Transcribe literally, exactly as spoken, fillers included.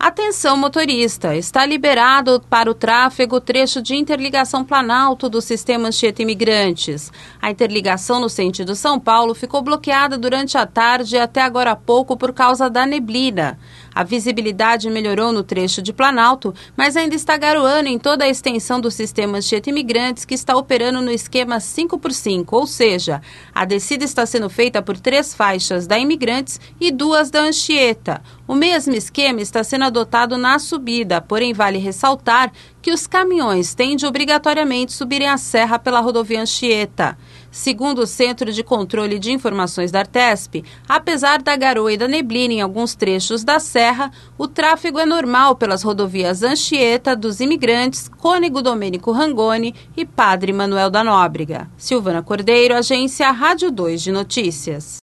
Atenção motorista, está liberado para o tráfego o trecho de interligação Planalto do sistema Anchieta Imigrantes. A interligação no sentido São Paulo ficou bloqueada durante a tarde e até agora há pouco por causa da neblina. A visibilidade melhorou no trecho de Planalto, mas ainda está garoando em toda a extensão do sistema Anchieta Imigrantes, que está operando no esquema cinco por cinco, ou seja, a descida está sendo feita por três faixas da Imigrantes e duas da Anchieta. O mesmo esquema está sendo adotado na subida, porém vale ressaltar que os caminhões têm de obrigatoriamente subirem a serra pela rodovia Anchieta. Segundo o Centro de Controle de Informações da Artesp, apesar da garoa e da neblina em alguns trechos da serra, o tráfego é normal pelas rodovias Anchieta, dos Imigrantes, Cônego Domênico Rangoni e Padre Manuel da Nóbrega. Silvana Cordeiro, Agência Rádio dois de Notícias.